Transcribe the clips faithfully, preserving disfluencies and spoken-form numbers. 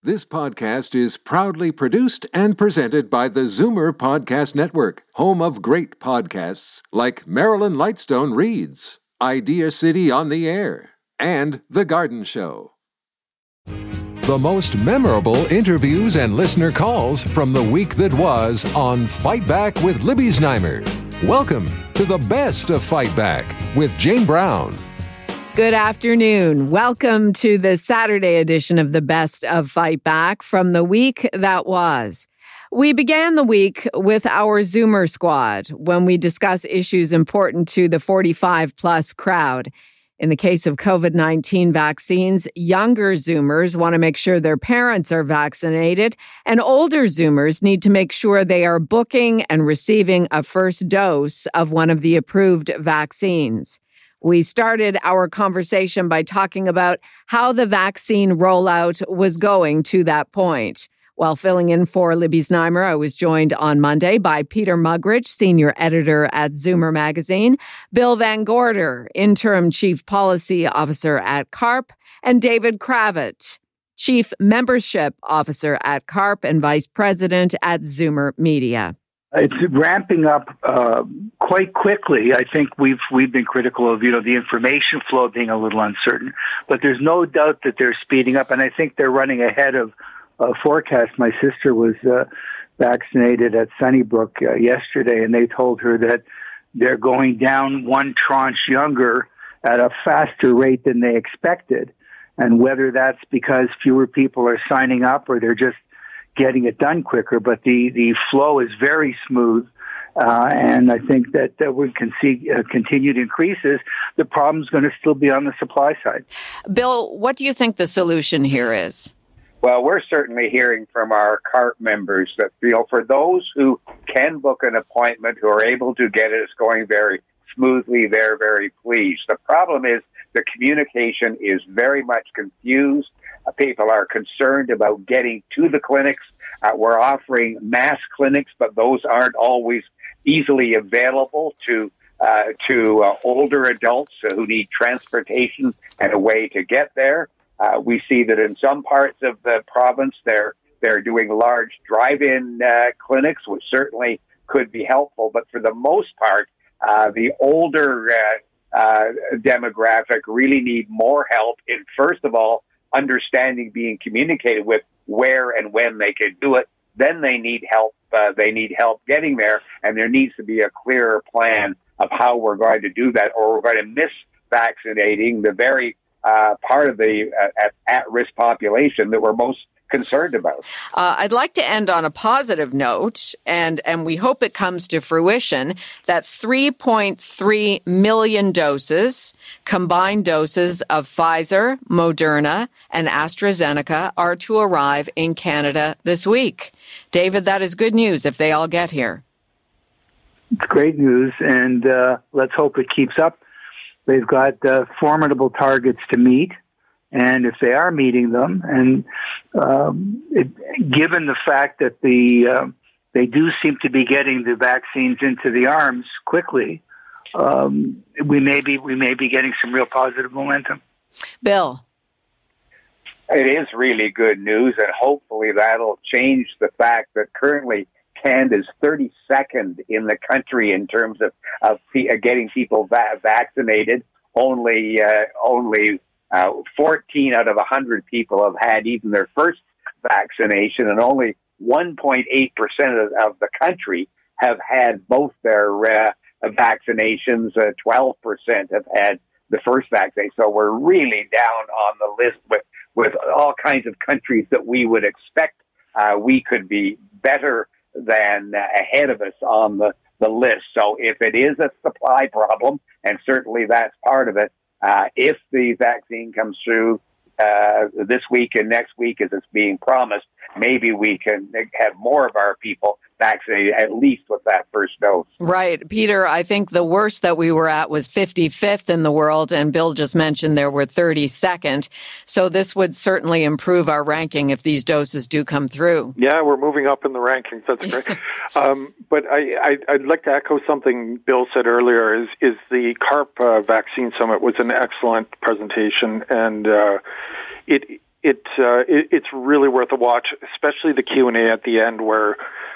This podcast is proudly produced and presented by the Zoomer Podcast Network, home of great podcasts like Marilyn Lightstone Reads, Idea City on the Air, and The Garden Show. The most memorable interviews and listener calls from the week that was on Fight Back with Libby Znaimer. Welcome to the best of Fight Back with Jane Brown. Good afternoon. Welcome to the Saturday edition of the Best of Fight Back from the week that was. We began the week with our Zoomer Squad when we discuss issues important to the forty-five plus crowd. In the case of covid nineteen vaccines, younger Zoomers want to make sure their parents are vaccinated, and older Zoomers need to make sure they are booking and receiving a first dose of one of the approved vaccines. We started our conversation by talking about how the vaccine rollout was going to that point. While filling in for Libby Znaimer, I was joined on Monday by Peter Muggeridge, senior editor at Zoomer Magazine, Bill Van Gorder, interim chief policy officer at CARP, and David Kravitz, chief membership officer at CARP and vice president at Zoomer Media. It's ramping up uh, quite quickly. I think we've we've been critical of, you know, the information flow being a little uncertain, but there's no doubt that they're speeding up, and I think they're running ahead of uh, forecast. My sister was uh, vaccinated at Sunnybrook uh, yesterday, and they told her that they're going down one tranche younger at a faster rate than they expected, and whether that's because fewer people are signing up or they're just getting it done quicker, but the, the flow is very smooth, uh, and I think that, that we can see uh, continued increases. The problem's going to still be on the supply side. Bill, what do you think the solution here is? Well, we're certainly hearing from our CARP members that, you know, for those who can book an appointment, who are able to get it, it's going very smoothly. They're very pleased. The problem is the communication is very much confused. People are concerned about getting to the clinics. Uh, we're offering mass clinics, but those aren't always easily available to uh, to uh, older adults who need transportation and a way to get there. Uh, we see that in some parts of the province, they're they're doing large drive-in uh, clinics, which certainly could be helpful. But for the most part, uh, the older uh, uh, demographic really need more help in, first of all, understanding, being communicated with where and when they can do it. Then they need help. Uh, they need help getting there, and there needs to be a clearer plan of how we're going to do that, or we're going to miss vaccinating the very uh, part of the uh, at, at-risk population that we're most concerned about. Uh, I'd like to end on a positive note, and, and we hope it comes to fruition, that three point three million doses, combined doses of Pfizer, Moderna, and AstraZeneca are to arrive in Canada this week. David, that is good news if they all get here. It's great news, and uh, let's hope it keeps up. They've got uh, formidable targets to meet. And if they are meeting them, and um, it, given the fact that the uh, they do seem to be getting the vaccines into the arms quickly, um, we may be we may be getting some real positive momentum. Bill, it is really good news, and hopefully that'll change the fact that currently Canada is thirty-second in the country in terms of of getting people va- vaccinated. Only uh, only. Uh, fourteen out of one hundred people have had even their first vaccination, and only one point eight percent of, of the country have had both their uh, vaccinations. Uh, twelve percent have had the first vaccine. So we're really down on the list with, with all kinds of countries that we would expect uh, we could be better than uh, ahead of us on the, the list. So if it is a supply problem, and certainly that's part of it, Uh, if the vaccine comes through uh, this week and next week as it's being promised, maybe we can have more of our people vaccinated, at least with that first dose. Right. Peter, I think the worst that we were at was fifty-fifth in the world, and Bill just mentioned there were thirty-second. So this would certainly improve our ranking if these doses do come through. Yeah, we're moving up in the rankings. That's great. um, but I, I, I'd like to echo something Bill said earlier, is, is the CARP uh, Vaccine Summit was an excellent presentation, and uh, it it, uh, it it's really worth a watch, especially the Q and A at the end where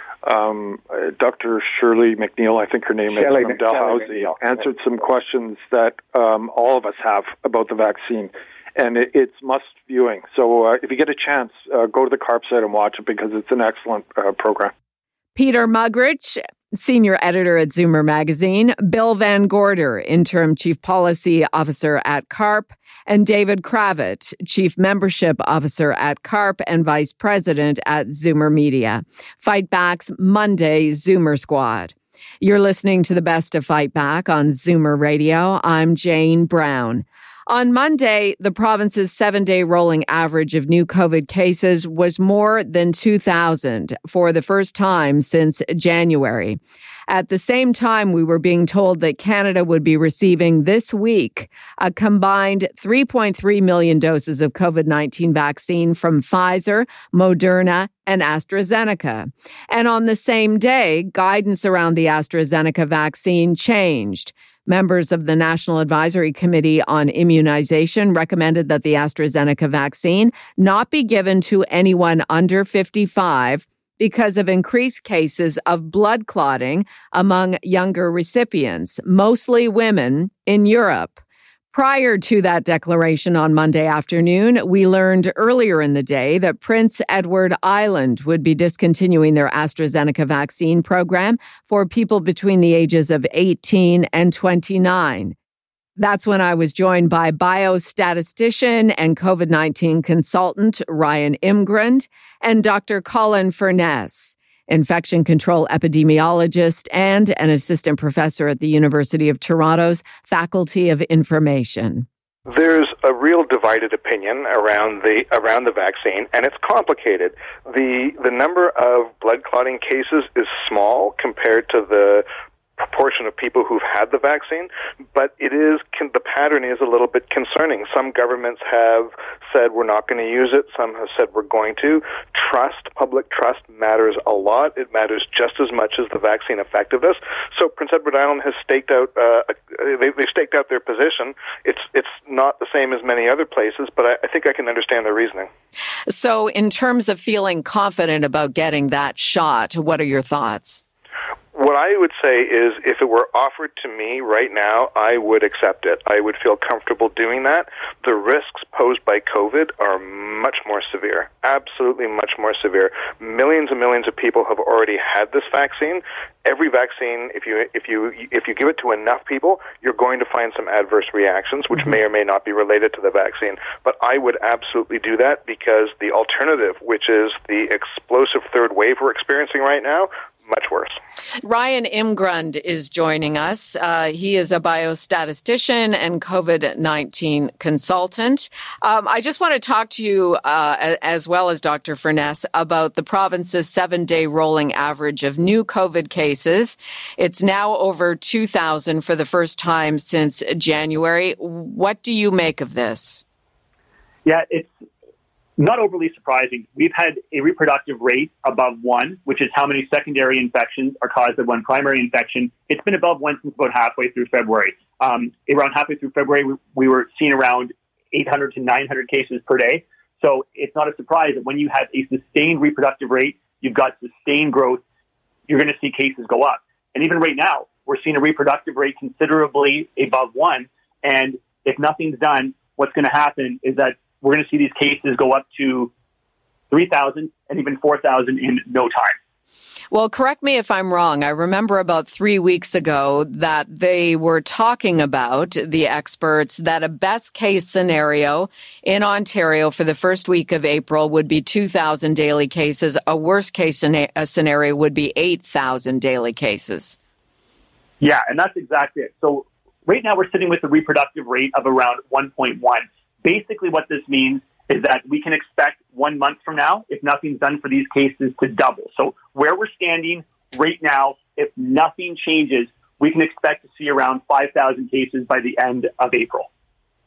um, Doctor Shirley McNeil, I think her name Shelley, is, from Dalhousie, McNeil. answered some questions that um, all of us have about the vaccine. And it, it's must viewing. So uh, if you get a chance, uh, go to the CARP site and watch it because it's an excellent uh, program. Peter Muggeridge, senior editor at Zoomer Magazine, Bill Van Gorder, interim chief policy officer at CARP, and David Kravitz, chief membership officer at CARP and vice president at Zoomer Media. Fight Back's Monday Zoomer Squad. You're listening to the best of Fight Back on Zoomer Radio. I'm Jane Brown. On Monday, the province's seven-day rolling average of new COVID cases was more than two thousand for the first time since January. At the same time, we were being told that Canada would be receiving this week a combined three point three million doses of COVID nineteen vaccine from Pfizer, Moderna, and AstraZeneca. And on the same day, guidance around the AstraZeneca vaccine changed. Members of the National Advisory Committee on Immunization recommended that the AstraZeneca vaccine not be given to anyone under fifty-five because of increased cases of blood clotting among younger recipients, mostly women, in Europe. Prior to that declaration on Monday afternoon, we learned earlier in the day that Prince Edward Island would be discontinuing their AstraZeneca vaccine program for people between the ages of eighteen and twenty-nine. That's when I was joined by biostatistician and COVID nineteen consultant Ryan Imgrund and Doctor Colin Furness, infection control epidemiologist and an assistant professor at the University of Toronto's Faculty of Information. There's a real divided opinion around the around the vaccine, and it's complicated. The the number of blood clotting cases is small compared to the proportion of people who've had the vaccine, but it is the pattern is a little bit concerning. Some governments have said we're not going to use it. Some have said we're going to. Trust, public trust matters a lot. It matters just as much as the vaccine effectiveness. So Prince Edward Island has staked out. Uh, they, they've staked out their position. It's it's not the same as many other places, but I, I think I can understand their reasoning. So, in terms of feeling confident about getting that shot, what are your thoughts? What I would say is if it were offered to me right now, I would accept it. I would feel comfortable doing that. The risks posed by COVID are much more severe, absolutely much more severe. Millions and millions of people have already had this vaccine. Every vaccine, if you if you if you give it to enough people, you're going to find some adverse reactions, which may or may not be related to the vaccine. But I would absolutely do that because the alternative, which is the explosive third wave we're experiencing right now, much worse. Ryan Imgrund is joining us. Uh, he is a biostatistician and COVID nineteen consultant. Um, I just want to talk to you, uh, as well as Doctor Furness, about the province's seven-day rolling average of new COVID cases. It's now over two thousand for the first time since January. What do you make of this? Yeah, it's not overly surprising. We've had a reproductive rate above one, which is how many secondary infections are caused by one primary infection. It's been above one since about halfway through February. Um, around halfway through February, we, we were seeing around eight hundred to nine hundred cases per day. So it's not a surprise that when you have a sustained reproductive rate, you've got sustained growth, you're going to see cases go up. And even right now, we're seeing a reproductive rate considerably above one. And if nothing's done, what's going to happen is that we're going to see these cases go up to three thousand and even four thousand in no time. Well, correct me if I'm wrong. I remember about three weeks ago that they were talking about, the experts, that a best case scenario in Ontario for the first week of April would be two thousand daily cases. A worst case scenario would be eight thousand daily cases. Yeah, and that's exactly it. So right now we're sitting with a reproductive rate of around one point one. Basically what this means is that we can expect one month from now, if nothing's done for these cases, to double. So where we're standing right now, if nothing changes, we can expect to see around five thousand cases by the end of April.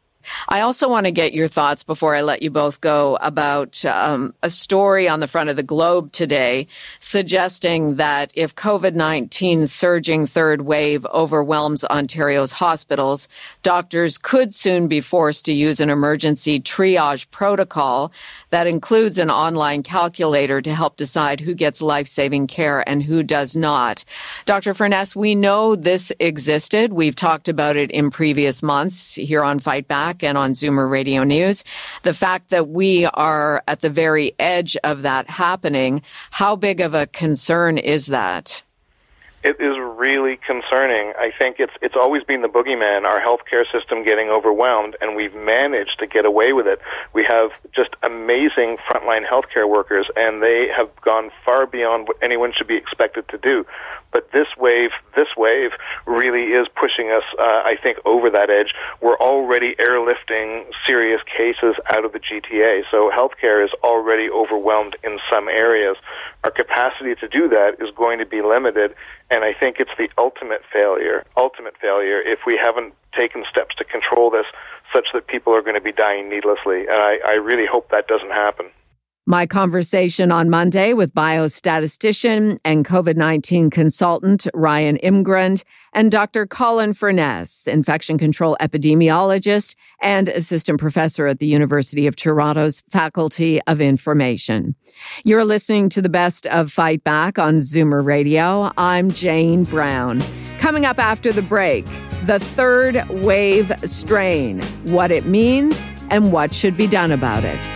I also want to get your thoughts before I let you both go about um, a story on the front of the Globe today suggesting that if COVID nineteen's surging third wave overwhelms Ontario's hospitals, doctors could soon be forced to use an emergency triage protocol that includes an online calculator to help decide who gets life-saving care and who does not. Doctor Furness, we know this existed. We've talked about it in previous months here on Fight Back and on Zoomer Radio News. The fact that we are at the very edge of that happening, how big of a concern is that? It is really concerning. I think it's it's always been the boogeyman, our healthcare system getting overwhelmed, and we've managed to get away with it. We have just amazing frontline healthcare workers, and they have gone far beyond what anyone should be expected to do. But this wave, this wave really is pushing us, uh, I think, over that edge. We're already airlifting serious cases out of the G T A, so healthcare is already overwhelmed in some areas. Our capacity to do that is going to be limited, and I think it's the ultimate failure, ultimate failure if we haven't taken steps to control this such that people are going to be dying needlessly. And I, I really hope that doesn't happen. My conversation on Monday with biostatistician and COVID nineteen consultant Ryan Imgrund and Doctor Colin Furness, infection control epidemiologist and assistant professor at the University of Toronto's Faculty of Information. You're listening to the best of Fight Back on Zoomer Radio. I'm Jane Brown. Coming up after the break, the third wave strain, what it means and what should be done about it.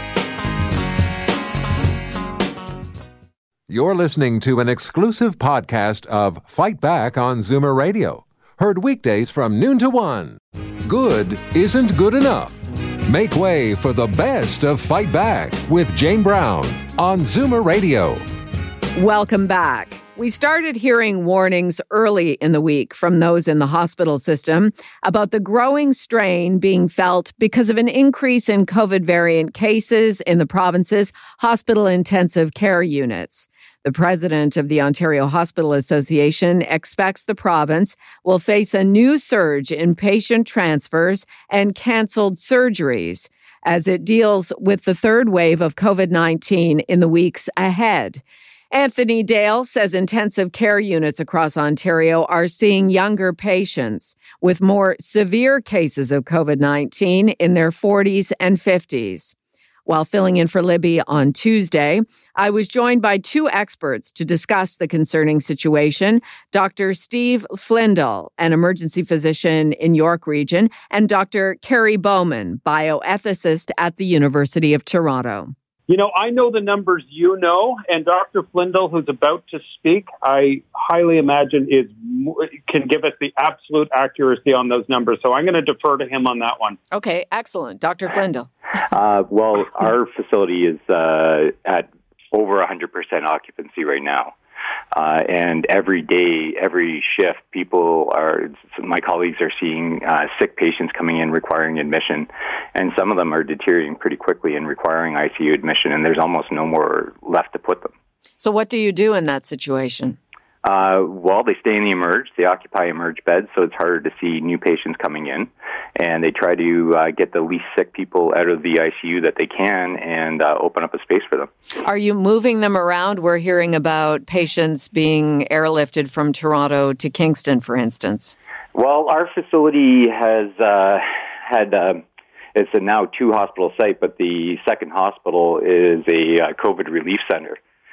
You're listening to an exclusive podcast of Fight Back on Zoomer Radio. Heard weekdays from noon to one. Good isn't good enough. Make way for the best of Fight Back with Jane Brown on Zoomer Radio. Welcome back. We started hearing warnings early in the week from those in the hospital system about the growing strain being felt because of an increase in COVID variant cases in the province's hospital intensive care units. The president of the Ontario Hospital Association expects the province will face a new surge in patient transfers and canceled surgeries as it deals with the third wave of COVID nineteen in the weeks ahead. Anthony Dale says intensive care units across Ontario are seeing younger patients with more severe cases of COVID nineteen in their forties and fifties. While filling in for Libby on Tuesday, I was joined by two experts to discuss the concerning situation, Doctor Steve Flindle, an emergency physician in York Region, and Doctor Kerry Bowman, bioethicist at the University of Toronto. You know, I know the numbers you know, and Doctor Flindle, who's about to speak, I highly imagine is can give us the absolute accuracy on those numbers. So I'm going to defer to him on that one. Okay, excellent. Doctor Flindle. Uh, well, our facility is uh, at over one hundred percent occupancy right now. Uh, and every day, every shift, people are, my colleagues are seeing uh, sick patients coming in requiring admission, and some of them are deteriorating pretty quickly and requiring I C U admission, and there's almost no more left to put them. So what do you do in that situation? Uh, well, they stay in the emerge. They occupy emerge beds, so it's harder to see new patients coming in. And they try to uh, get the least sick people out of the I C U that they can and uh, open up a space for them. Are you moving them around? We're hearing about patients being airlifted from Toronto to Kingston, for instance. Well, our facility has uh, had... Uh, it's a now two-hospital site, but the second hospital is a uh, COVID relief center.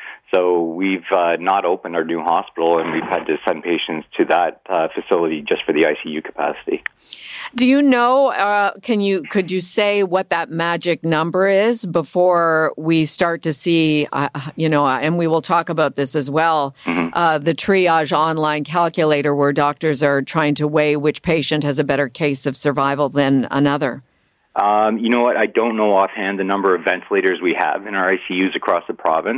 So we've uh, not opened our new hospital, and we've had to send patients to that uh, facility just for the I C U capacity. Do you know, uh, can you, could you say what that magic number is before we start to see, uh, you know, and we will talk about this as well, mm-hmm. uh, the triage online calculator where doctors are trying to weigh which patient has a better case of survival than another? Um, you know what? I don't know offhand the number of ventilators we have in our I C Us across the province.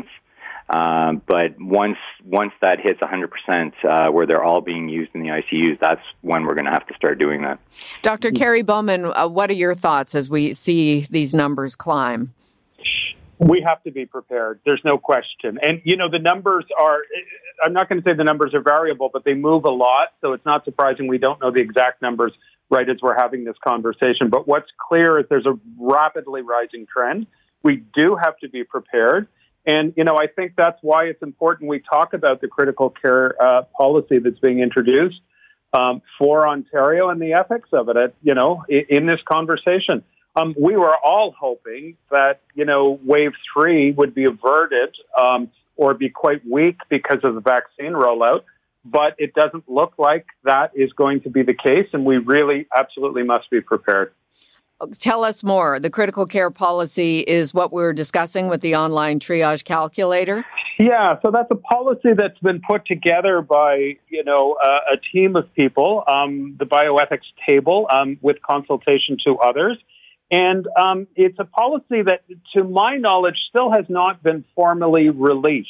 Um, but once once that hits one hundred percent, uh, where they're all being used in the I C Us, that's when we're going to have to start doing that. Doctor Kerry Bowman, uh, what are your thoughts as we see these numbers climb? We have to be prepared. There's no question. And, you know, the numbers are, I'm not going to say the numbers are variable, but they move a lot. So it's not surprising we don't know the exact numbers right as we're having this conversation. But what's clear is there's a rapidly rising trend. We do have to be prepared. And, you know, I think that's why it's important we talk about the critical care uh, policy that's being introduced um, for Ontario and the ethics of it, at, you know, in, in this conversation. Um, we were all hoping that, you know, wave three would be averted um, or be quite weak because of the vaccine rollout. But it doesn't look like that is going to be the case. And we really absolutely must be prepared. Tell us more. The critical care policy is what we're discussing with the online triage calculator. Yeah, so that's a policy that's been put together by, you know, uh, a team of people, um, the bioethics table, um, with consultation to others. And um, it's a policy that, to my knowledge, still has not been formally released.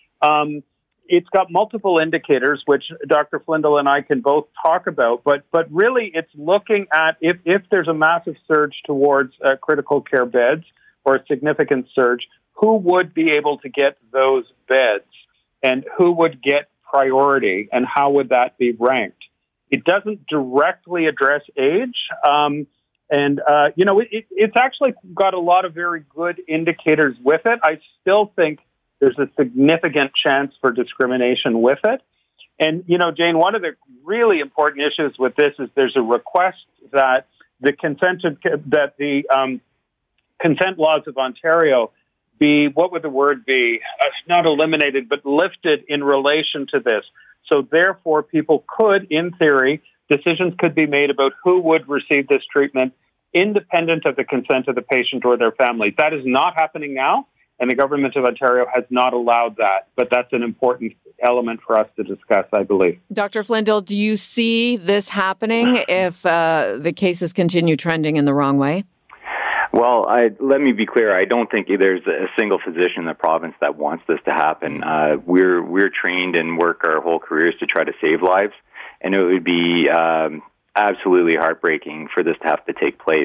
Um, it's got multiple indicators, which Doctor Flindle and I can both talk about, but but really it's looking at if, if there's a massive surge towards uh, critical care beds or a significant surge, who would be able to get those beds and who would get priority and how would that be ranked? It doesn't directly address age. Um, and, uh, you know, it, it's actually got a lot of very good indicators with it. I still think there's a significant chance for discrimination with it. And, you know, Jane, one of the really important issues with this is there's a request that the consent, that the um, consent laws of Ontario be, what would the word be? Uh, not eliminated, but lifted in relation to this. So therefore, people could, in theory, decisions could be made about who would receive this treatment independent of the consent of the patient or their family. That is not happening now. And the government of Ontario has not allowed that. But that's an important element for us to discuss, I believe. Doctor Flindle, do you see this happening if uh, the cases continue trending in the wrong way? Well, I, let me be clear. I don't think there's a single physician in the province that wants this to happen. Uh, we're we're trained and work our whole careers to try to save lives. And it would be um, absolutely heartbreaking for this to have to take place.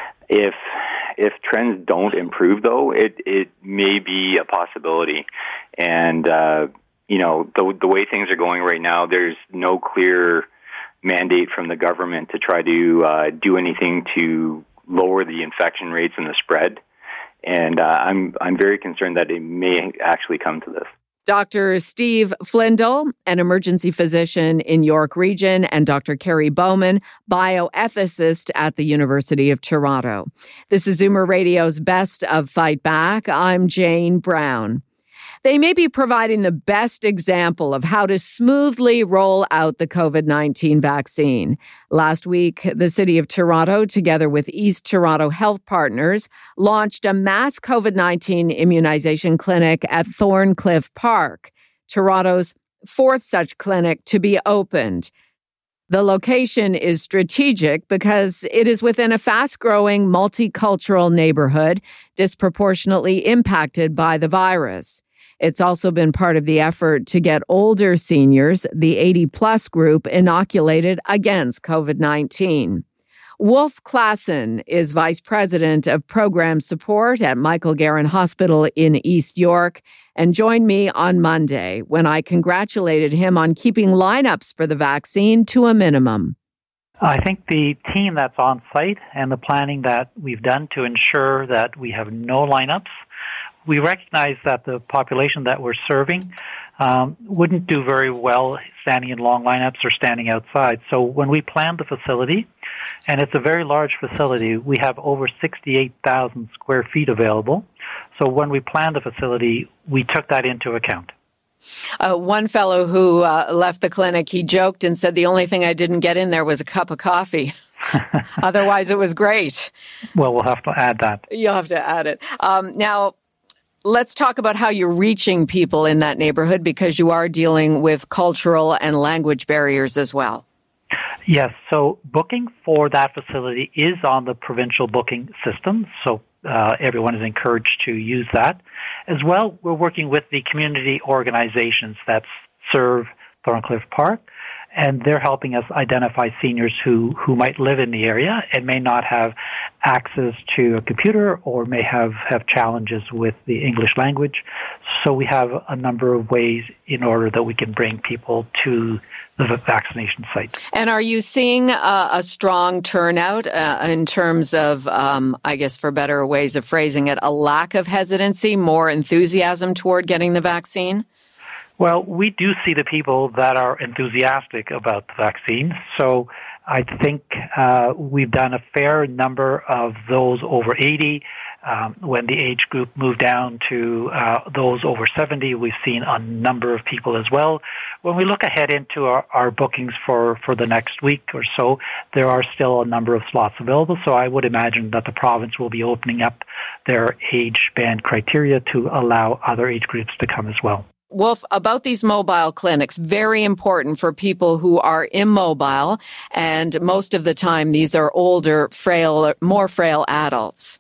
If if trends don't improve, though, it, it may be a possibility. And, uh, you know, the, the way things are going right now, there's no clear mandate from the government to try to uh, do anything to lower the infection rates and the spread. And uh, I'm I'm very concerned that it may actually come to this. Doctor Steve Flindle, an emergency physician in York Region, and Doctor Carrie Bowman, bioethicist at the University of Toronto. This is Zoomer Radio's Best of Fight Back. I'm Jane Brown. They may be providing the best example of how to smoothly roll out the COVID nineteen vaccine. Last week, the City of Toronto, together with East Toronto Health Partners, launched a mass COVID nineteen immunization clinic at Thorncliffe Park, Toronto's fourth such clinic to be opened. The location is strategic because it is within a fast-growing multicultural neighborhood disproportionately impacted by the virus. It's also been part of the effort to get older seniors, the eighty plus group, inoculated against COVID nineteen. Wolf Klassen is Vice President of Program Support at Michael Garron Hospital in East York and joined me on Monday when I congratulated him on keeping lineups for the vaccine to a minimum. I think the team that's on site and the planning that we've done to ensure that we have no lineups, we recognize that the population that we're serving um, wouldn't do very well standing in long lineups or standing outside. So when we planned the facility, and it's a very large facility, we have over sixty-eight thousand square feet available. So when we planned the facility, we took that into account. Uh, one fellow who uh, left the clinic, he joked and said the only thing I didn't get in there was a cup of coffee. Otherwise, it was great. Well, we'll have to add that. You'll have to add it. Um, now, let's talk about how you're reaching people in that neighborhood, because you are dealing with cultural and language barriers as well. Yes, so booking for that facility is on the provincial booking system, so uh, everyone is encouraged to use that. As well, we're working with the community organizations that serve Thorncliffe Park, and they're helping us identify seniors who, who might live in the area and may not have access to a computer or may have, have challenges with the English language. so we have a number of ways in order that we can bring people to the vaccination sites. And are you seeing a, a strong turnout uh, in terms of, um, I guess for better ways of phrasing it, a lack of hesitancy, more enthusiasm toward getting the vaccine? Well, we do see the people that are enthusiastic about the vaccine. So I think uh, we've done a fair number of those over eighty. Um, when the age group moved down to uh, those over seventy, we've seen a number of people as well. When we look ahead into our, our bookings for, for the next week or so, there are still a number of slots available. So I would imagine that the province will be opening up their age band criteria to allow other age groups to come as well. Wolf, about these mobile clinics, very important for people who are immobile, and most of the time these are older, frail, more frail adults.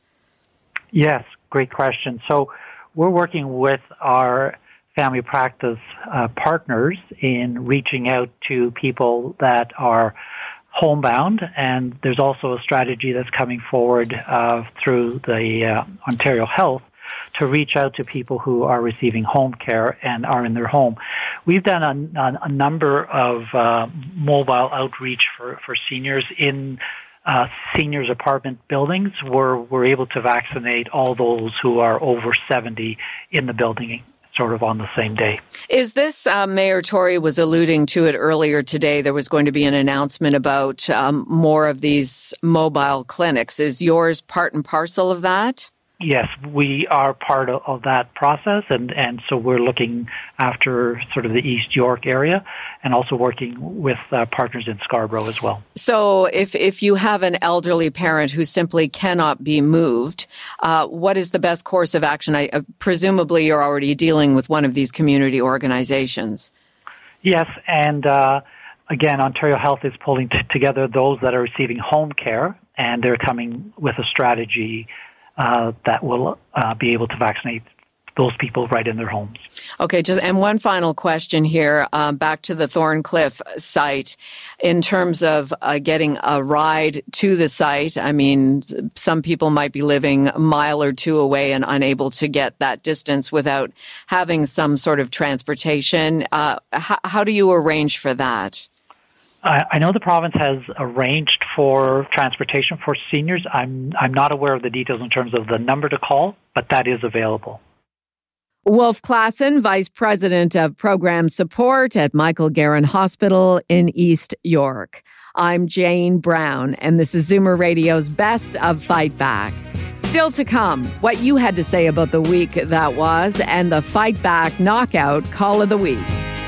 Yes, great question. So we're working with our family practice uh, partners in reaching out to people that are homebound, and there's also a strategy that's coming forward uh, through the uh, Ontario Health to reach out to people who are receiving home care and are in their home. We've done a, a, a number of uh, mobile outreach for, for seniors in uh, seniors apartment buildings where we're able to vaccinate all those who are over seventy in the building sort of on the same day. Is this, uh, Mayor Tory was alluding to it earlier today, there was going to be an announcement about um, more of these mobile clinics. Is yours part and parcel of that? Yes, we are part of, of that process, and, and so we're looking after sort of the East York area and also working with uh, partners in Scarborough as well. So if, if you have an elderly parent who simply cannot be moved, uh, what is the best course of action? I, uh, presumably you're already dealing with one of these community organizations. Yes, and uh, again, Ontario Health is pulling t- together those that are receiving home care, and they're coming with a strategy Uh, that will uh, be able to vaccinate those people right in their homes. Okay, just and one final question here, uh, back to the Thorncliffe site. In terms of uh, getting a ride to the site, I mean, some people might be living a mile or two away and unable to get that distance without having some sort of transportation. Uh, how, how do you arrange for that? I know the province has arranged for transportation for seniors. I'm I'm not aware of the details in terms of the number to call, but that is available. Wolf Klassen, Vice President of Program Support at Michael Garron Hospital in East York. I'm Jane Brown, and this is Zoomer Radio's Best of Fight Back. Still to come, what you had to say about the week that was and the Fight Back Knockout Call of the Week.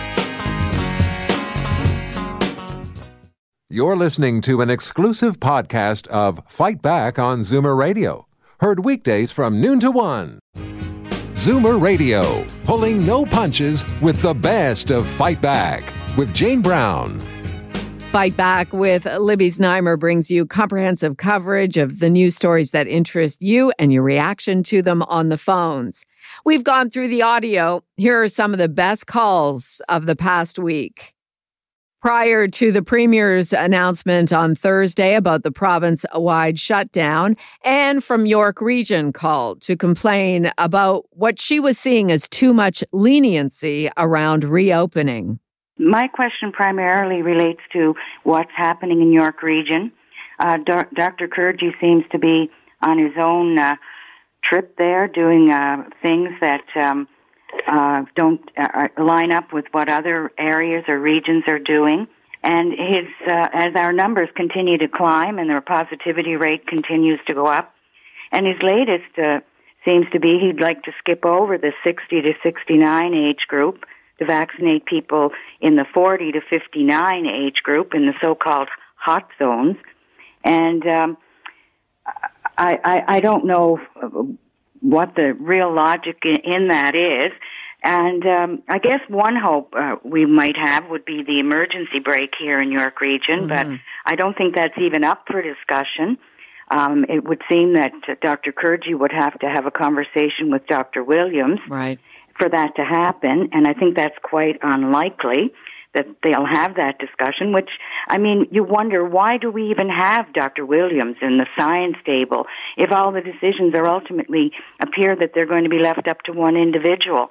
You're listening to an exclusive podcast of Fight Back on Zoomer Radio. Heard weekdays from noon to one. Zoomer Radio, pulling no punches with the best of Fight Back with Jane Brown. Fight Back with Libby Znaimer brings you comprehensive coverage of the news stories that interest you and your reaction to them on the phones. We've gone through the audio. Here are some of the best calls of the past week. Prior to the Premier's announcement on Thursday about the province-wide shutdown, Anne from York Region called to complain about what she was seeing as too much leniency around reopening. My question primarily relates to what's happening in York Region. Uh, Do- Doctor Kurji seems to be on his own uh, trip there, doing uh, things that um, Uh, don't uh, line up with what other areas or regions are doing. And his, uh, as our numbers continue to climb and their positivity rate continues to go up, and his latest uh, seems to be he'd like to skip over the sixty to sixty-nine age group to vaccinate people in the forty to fifty-nine age group in the so-called hot zones. And um, I, I, I don't know what the real logic in, in that is. And um, I guess one hope uh, we might have would be the emergency break here in York Region, mm-hmm. but I don't think that's even up for discussion. Um, it would seem that uh, Doctor Kurji would have to have a conversation with Doctor Williams right. for that to happen, and I think that's quite unlikely that they'll have that discussion, which, I mean, you wonder, why do we even have Doctor Williams in the science table if all the decisions are ultimately appear that they're going to be left up to one individual?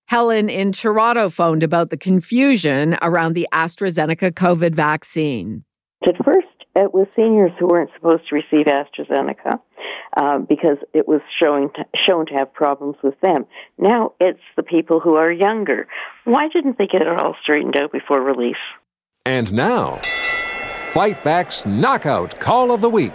Helen in Toronto phoned about the confusion around the AstraZeneca COVID vaccine. At first, it was seniors who weren't supposed to receive AstraZeneca uh, because it was showing to, shown to have problems with them. Now it's the people who are younger. Why didn't they get it all straightened out before release? And now, Fight Back's Knockout Call of the Week.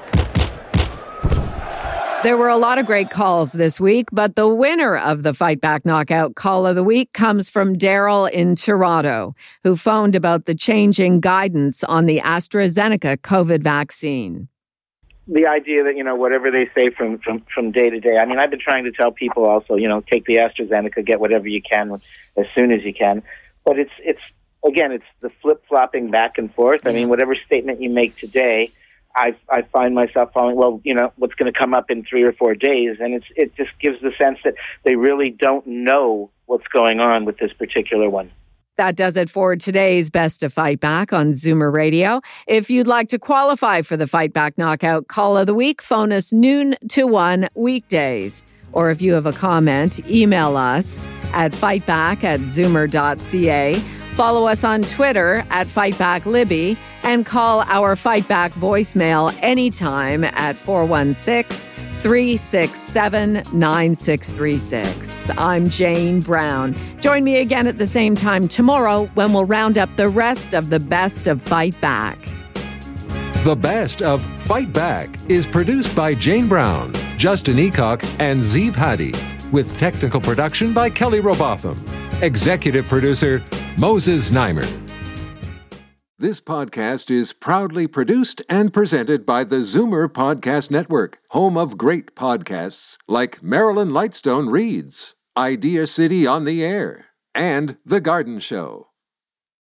There were a lot of great calls this week, but the winner of the Fight Back Knockout Call of the Week comes from Daryl in Toronto, who phoned about the changing guidance on the AstraZeneca COVID vaccine. The idea that, you know, whatever they say from, from, from day to day. I mean, I've been trying to tell people also, you know, take the AstraZeneca, get whatever you can as soon as you can. But it's, it's again, it's the flip-flopping back and forth. I mean, whatever statement you make today, I, I find myself following, well, you know, what's going to come up in three or four days. And it's, it just gives the sense that they really don't know what's going on with this particular one. That does it for today's Best of Fight Back on Zoomer Radio. If you'd like to qualify for the Fight Back Knockout Call of the Week, phone us noon to one weekdays. Or if you have a comment, email us at fightback at zoomer dot c a. Follow us on Twitter at FightbackLibby and call our Fightback voicemail anytime at four one six, three six seven, nine six three six. I'm Jane Brown. Join me again at the same time tomorrow when we'll round up the rest of the Best of Fight Back. The Best of Fight Back is produced by Jane Brown, Justin Eacock, and Zeev Hadi, with technical production by Kelly Robotham. Executive producer, Moses Znaimer. This podcast is proudly produced and presented by the Zoomer Podcast Network, home of great podcasts like Marilyn Lightstone Reads, Idea City on the Air, and The Garden Show.